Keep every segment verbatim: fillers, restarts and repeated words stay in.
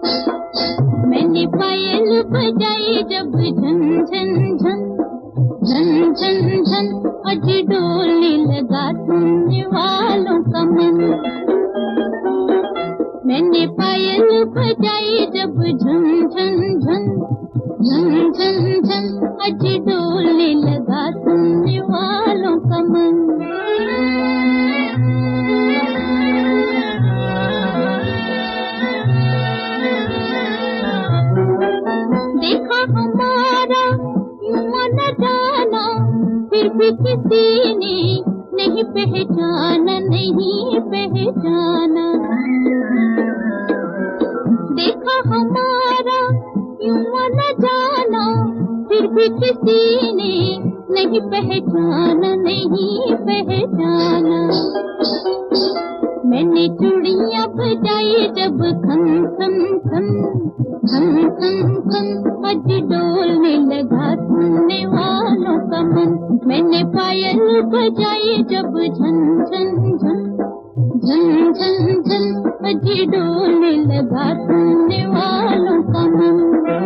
मैंने पायल बजाई जब झन झन झन झन झन झन, आज डोलने लगा सुनने वालों का मन। मैंने पायल बजाई जब झन झन झन झन झन झन, आज डोलने लगा सुनने वालों का मन। देखा हमारा यूं न जाना, फिर भी किसी ने नहीं पहचाना, नहीं पहचाना। देखा हमारा यूं न जाना, फिर भी किसी ने नहीं पहचाना, नहीं पहचाना। मैंने चूड़ियां बजाई जब खन खन खन खन खन खन, आज डोलने लगा सुनने वालों का मन। मैंने पायल बजाई जब झन झन झन झन झन झन, आज डोलने लगा सुनने वालों का मन।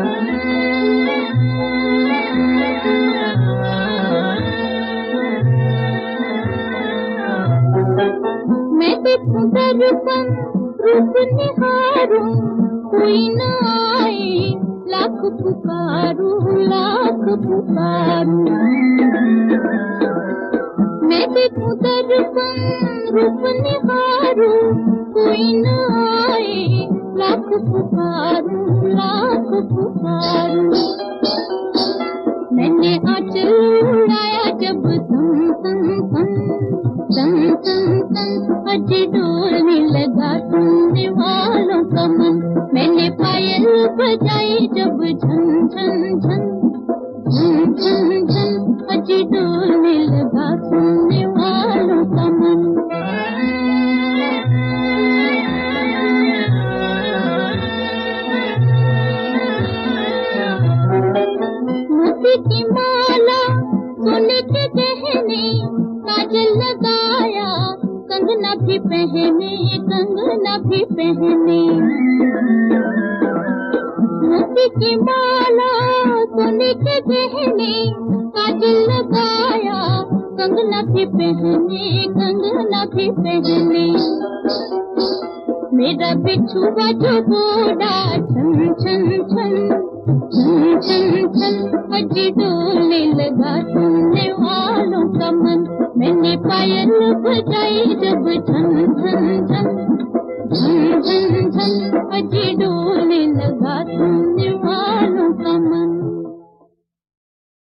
मैं देखूं दर्पण रूप निहारूं, कोई न आए, लाख पुकारूं लाख पुकारूं। मैं देखूं दर्पण रूप निहारूं, कोई न आए, लाख पुकारूं लाख पुकारूं। मैंने आंचल उड़ाया जब सन सन सन सन सन सन, आज डोलने लगा सुनने वालों का मन। मैंने पायल बजाई जब झन झन झन झन झन झन, आज डोलने लगा सुनने वालों का मन। मोती की माला, सोने के गहने, काजल लगाया, कंगना भी पहने, कंगना भी पहने। मोती की माला, सोने के गहने, काजल लगाया, कंगना भी पहने, कंगना भी पहने। मेरा बिछुआ जो बोला छन छन छन छन छन छन, आज डोलने लगा सुनने वालों का मन। मैंने पायल बजाई जब झन झन झन झन झन झन, आज